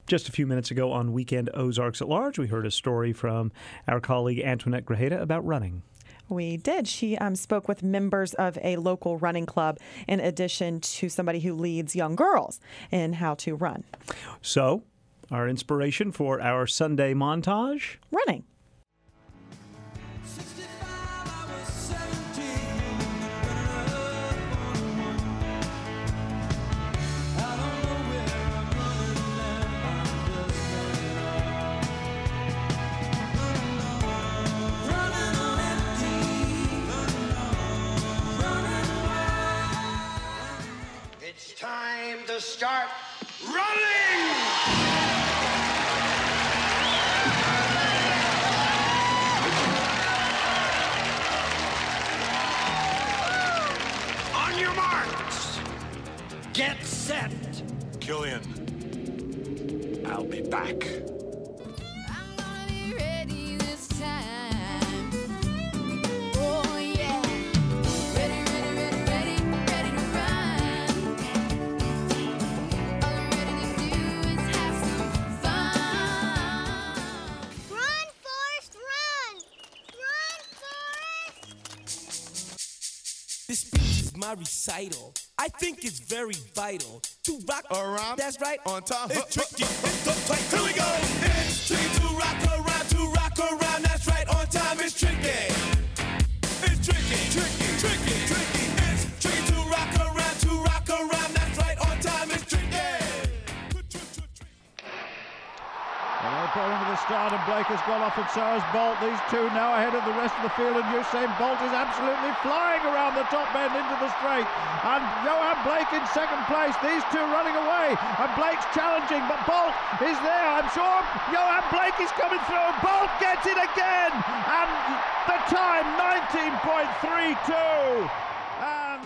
Just a few minutes ago on Weekend Ozarks at Large, we heard a story from our colleague Antoinette Grajeda about running. We did. She spoke with members of a local running club in addition to somebody who leads young girls in how to run. So, our inspiration for our Sunday montage? Running. Time to start running! On your marks, get set. Killian, I'll be back. I'm gonna be ready this time. Oh yeah, ready, ready, ready, ready, ready to run. All I'm ready to do is have some fun. Run, Forrest, run! Run, Forrest! This speech is my recital. I think it's very vital to rock around. That's right. On time. It's tricky. It's so tight. Here we go. It's tricky to rock around. To rock around. That's right. On time. It's tricky. It's tricky. Tricky. Tricky. Tricky. It's tricky to rock around. To rock around. That's right. On time. It's tricky. Well, they're pulling to the start, and Blake has got off, and so has Bolt. These two now ahead of the rest of the field, and Usain Bolt is absolutely flying around the top end into the straight. And Johan Blake in second place. These two running away, and Blake's challenging, but Bolt is there. I'm sure Johan Blake is coming through. Bolt gets it again, and the time 19.32. And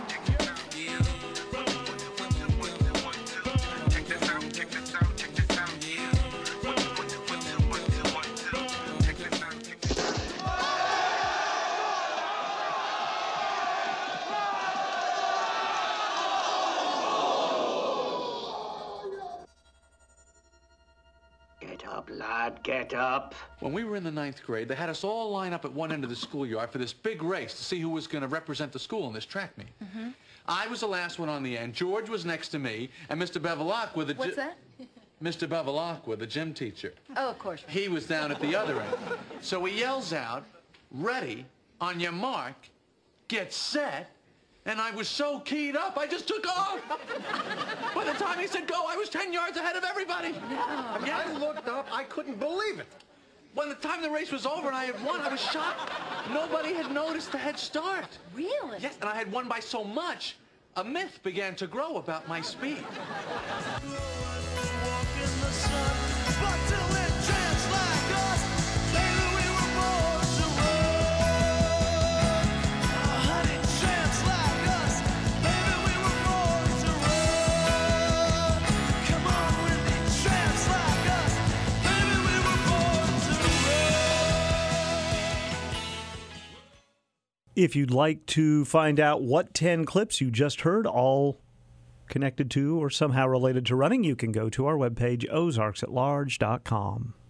Get up, lad, get up. When we were in the 9th grade, they had us all line up at one end of the schoolyard for this big race to see who was going to represent the school in this track meet. Mm-hmm. I was the last one on the end. George was next to me, and Mr. Bevilacqua, the What's that? Mr. Bevilacqua, the gym teacher. Oh, of course. He was down at the other end. So he yells out, "Ready, on your mark, get set." And I was so keyed up, I just took off. By the time he said go, I was 10 yards ahead of everybody. No. Yeah. I looked up, I couldn't believe it. By the time the race was over and I had won, I was shocked. Nobody had noticed the head start. Really? Yes, and I had won by so much, a myth began to grow about my speed. If you'd like to find out what 10 clips you just heard, all connected to or somehow related to running, you can go to our webpage, ozarksatlarge.com.